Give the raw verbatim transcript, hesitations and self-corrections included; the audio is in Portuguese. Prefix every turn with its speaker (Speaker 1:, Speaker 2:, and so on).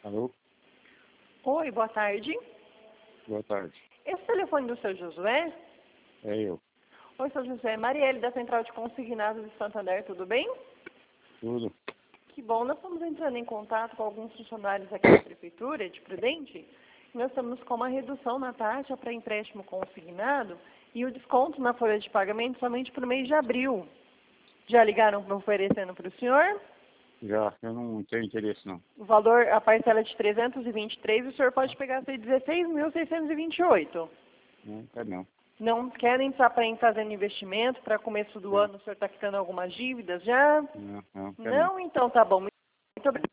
Speaker 1: Alô?
Speaker 2: Oi, boa tarde.
Speaker 1: Boa tarde.
Speaker 2: Esse telefone do seu Josué?
Speaker 1: É eu.
Speaker 2: Oi, seu José. Marielle, da Central de Consignados de Santander, tudo bem?
Speaker 1: Tudo?
Speaker 2: Que bom. Nós estamos entrando em contato com alguns funcionários aqui da Prefeitura de Prudente. Nós estamos com uma redução na taxa para empréstimo consignado e o desconto na folha de pagamento somente para o mês de abril. Já ligaram oferecendo para o senhor?
Speaker 1: Já, eu não tenho interesse não.
Speaker 2: O valor, a parcela é de trezentos e vinte e três, o senhor pode pegar dezesseis mil seiscentos e vinte e oito.
Speaker 1: Não quero não.
Speaker 2: Não querem estar para ir fazendo investimento para começo do
Speaker 1: Não.
Speaker 2: ano, o senhor está quitando algumas dívidas já?
Speaker 1: Não, não quero não.
Speaker 2: Não? Então tá bom. Muito obrigada.